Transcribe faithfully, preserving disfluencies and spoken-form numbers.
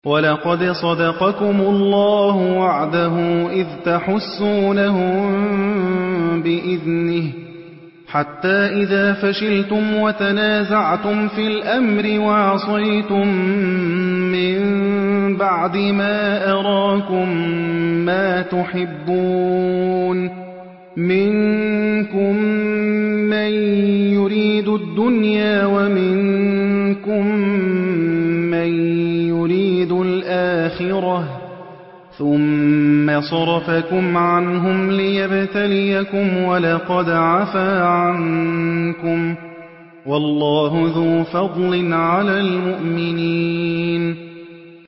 وَلَقَدْ صَدَقَكُمُ اللَّهُ وَعْدَهُ إِذْ تَحُسُّونَهُم بِإِذْنِهِ ۖ حَتَّىٰ إِذَا فَشِلْتُمْ وَتَنَازَعْتُمْ فِي الْأَمْرِ وَعَصَيْتُم مِّن بَعْدِ مَا أَرَاكُم مَّا تُحِبُّونَ ۚ مِنكُم مَّن يُرِيدُ الدُّنْيَا وَمِنكُم مَّن يُرِيدُ الْآخِرَةَ ۚ ثُمَّ صَرَفَكُمْ عَنْهُمْ لِيَبْتَلِيَكُمْ ۖ وَلَقَدْ عَفَا عَنكُمْ ۗ وَاللَّهُ ذُو فَضْلٍ عَلَى الْمُؤْمِنِينَ